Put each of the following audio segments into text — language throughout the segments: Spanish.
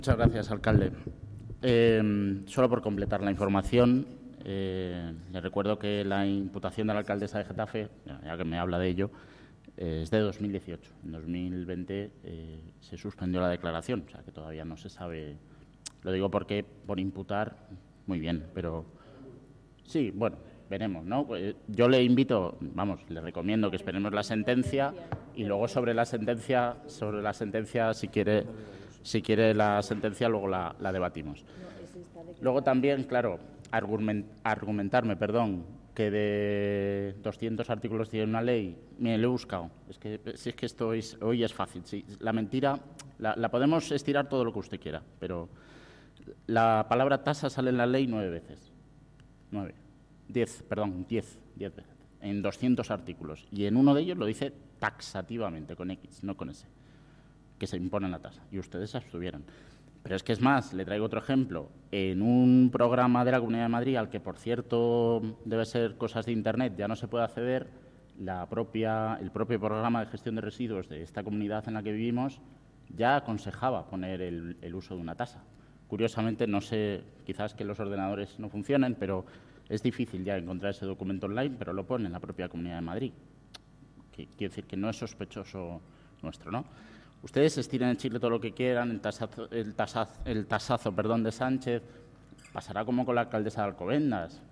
Muchas gracias, alcalde. Solo por completar la información, le recuerdo que la imputación de la alcaldesa de Getafe, ya que me habla de ello, es de 2018. En 2020 se suspendió la declaración, o sea que todavía no se sabe. Lo digo porque por imputar, muy bien, pero sí, bueno, veremos, ¿no? Yo le invito, vamos, le recomiendo que esperemos la sentencia y luego sobre la sentencia, si quiere la sentencia, luego la debatimos. Luego también, claro, argumentarme, que de 200 artículos tiene una ley. Mire, lo he buscado. Si es que esto hoy es fácil. Sí, la mentira la podemos estirar todo lo que usted quiera, pero la palabra tasa sale en la ley 9 veces. 10 veces. En 200 artículos. Y en uno de ellos lo dice taxativamente, con X, no con S, que se impone la tasa. Y ustedes se abstuvieron. Pero es que es más, le traigo otro ejemplo. En un programa de la Comunidad de Madrid, al que, por cierto, debe ser cosas de Internet, ya no se puede acceder, el propio programa de gestión de residuos de esta comunidad en la que vivimos ya aconsejaba poner el uso de una tasa. Curiosamente, no sé, quizás que los ordenadores no funcionen, pero es difícil ya encontrar ese documento online, pero lo pone en la propia Comunidad de Madrid. Quiere decir que no es sospechoso nuestro, ¿no? Ustedes estiren el chicle todo lo que quieran, el tasazo de Sánchez, pasará como con la alcaldesa de Alcobendas.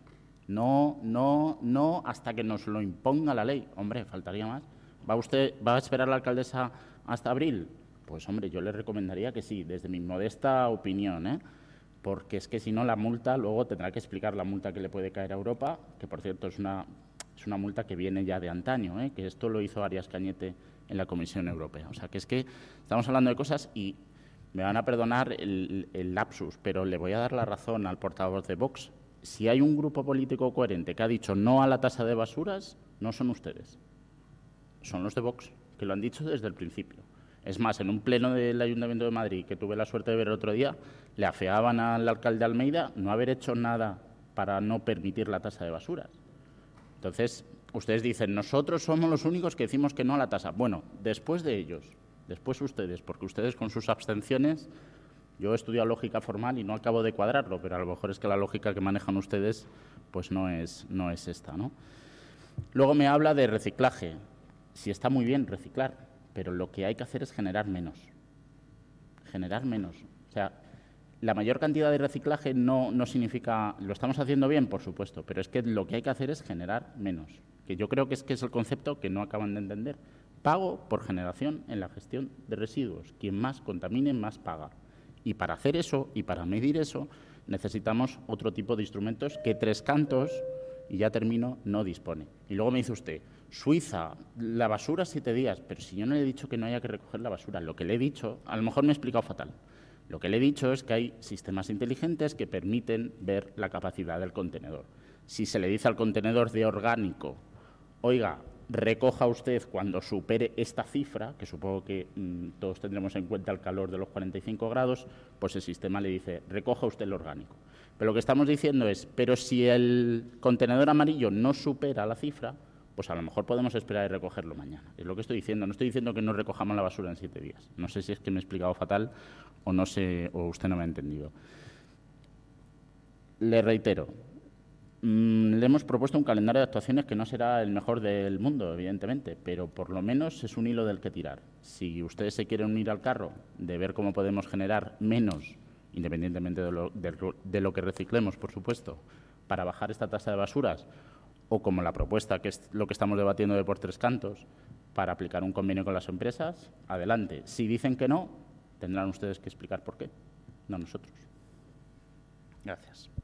No, hasta que nos lo imponga la ley. Hombre, faltaría más. ¿Va a esperar la alcaldesa hasta abril? Pues, hombre, yo le recomendaría que sí, desde mi modesta opinión, porque es que si no la multa, luego tendrá que explicar la multa que le puede caer a Europa, que por cierto es una multa que viene ya de antaño, que esto lo hizo Arias Cañete en la Comisión Europea. O sea, que es que estamos hablando de cosas y me van a perdonar el lapsus, pero le voy a dar la razón al portavoz de Vox. Si hay un grupo político coherente que ha dicho no a la tasa de basuras, no son ustedes, son los de Vox, que lo han dicho desde el principio. Es más, en un pleno del Ayuntamiento de Madrid, que tuve la suerte de ver el otro día, le afeaban al alcalde Almeida no haber hecho nada para no permitir la tasa de basuras. Entonces, ustedes dicen, nosotros somos los únicos que decimos que no a la tasa. Bueno, después de ellos, después ustedes, porque ustedes con sus abstenciones, yo he estudiado lógica formal y no acabo de cuadrarlo, pero a lo mejor es que la lógica que manejan ustedes pues no es esta, ¿no? Luego me habla de reciclaje. Sí, está muy bien reciclar, pero lo que hay que hacer es generar menos. Generar menos. O sea, la mayor cantidad de reciclaje no significa... ¿Lo estamos haciendo bien? Por supuesto, pero es que lo que hay que hacer es generar menos, que yo creo que es el concepto que no acaban de entender. Pago por generación en la gestión de residuos. Quien más contamine, más paga. Y para hacer eso y para medir eso necesitamos otro tipo de instrumentos que Tres Cantos, y ya termino, no dispone. Y luego me dice usted, Suiza, la basura 7 días. Pero si yo no le he dicho que no haya que recoger la basura, lo que le he dicho, a lo mejor me he explicado fatal. Lo que le he dicho es que hay sistemas inteligentes que permiten ver la capacidad del contenedor. Si se le dice al contenedor de orgánico, oiga, recoja usted cuando supere esta cifra, que supongo que todos tendremos en cuenta el calor de los 45 grados, pues el sistema le dice, recoja usted el orgánico. Pero lo que estamos diciendo es, pero si el contenedor amarillo no supera la cifra, pues a lo mejor podemos esperar y recogerlo mañana. Es lo que estoy diciendo. No estoy diciendo que no recojamos la basura en 7 días. No sé si es que me he explicado fatal o no sé, o usted no me ha entendido. Le reitero, le hemos propuesto un calendario de actuaciones que no será el mejor del mundo, evidentemente, pero por lo menos es un hilo del que tirar. Si ustedes se quieren unir al carro de ver cómo podemos generar menos, independientemente de lo que reciclemos, por supuesto, para bajar esta tasa de basuras, o como la propuesta, que es lo que estamos debatiendo de por Tres Cantos, para aplicar un convenio con las empresas, adelante. Si dicen que no, tendrán ustedes que explicar por qué, no nosotros. Gracias.